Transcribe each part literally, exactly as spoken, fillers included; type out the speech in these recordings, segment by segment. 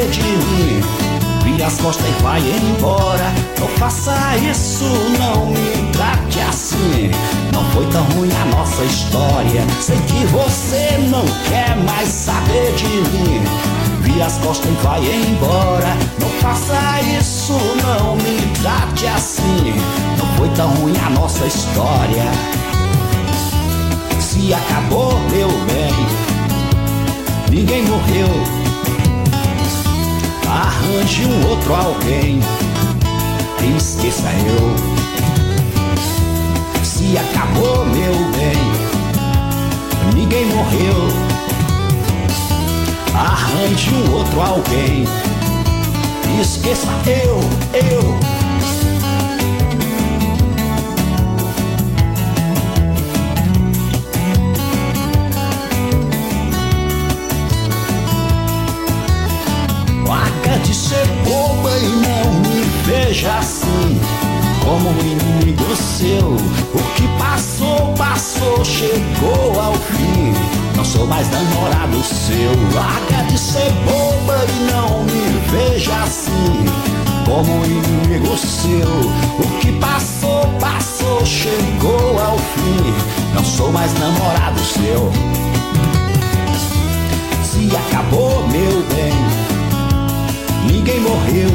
saber de mim. Vira as costas e vai embora. Não faça isso, não me trate assim. Não foi tão ruim a nossa história. Sei que você não quer mais saber de mim. Vira as costas e vai embora. Não faça isso, não me trate assim. Não foi tão ruim a nossa história. Se acabou, meu bem, ninguém morreu. Arranje um outro alguém, esqueça eu. Se acabou, meu bem, ninguém morreu. Arranje um outro alguém, esqueça eu, eu. Larga de ser boba e não me veja assim, como um inimigo seu. O que passou, passou, chegou ao fim. Não sou mais namorado seu. Larga de ser boba e não me veja assim, como um inimigo seu. O que passou, passou, chegou ao fim. Não sou mais namorado seu. Se acabou, meu bem, ninguém morreu.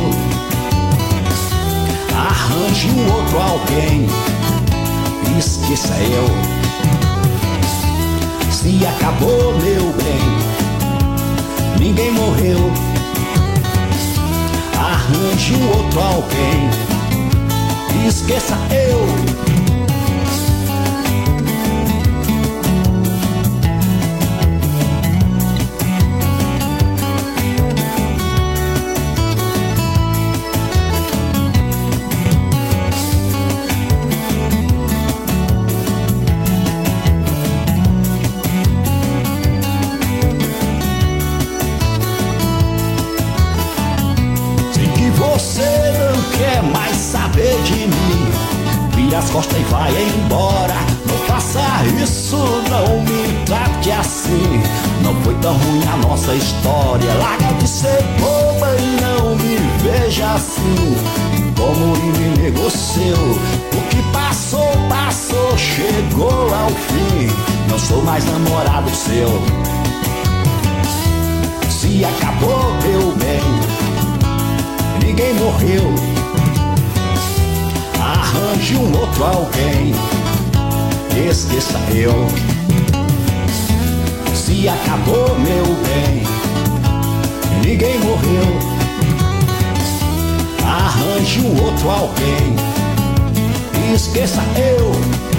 Arranje um outro alguém, esqueça eu. Se acabou, meu bem, ninguém morreu. Arranje um outro alguém, esqueça eu. Você não quer mais saber de mim. Vira as costas e vai embora. Não faça isso, não me trate assim. Não foi tão ruim a nossa história. Larga de ser boba e não me veja assim, como um inimigo seu. O que passou, passou, chegou ao fim. Não sou mais namorado seu. Se acabou, meu bem, ninguém morreu. Arranje um outro alguém, esqueça eu. Se acabou, meu bem, ninguém morreu. Arranje um outro alguém, esqueça eu.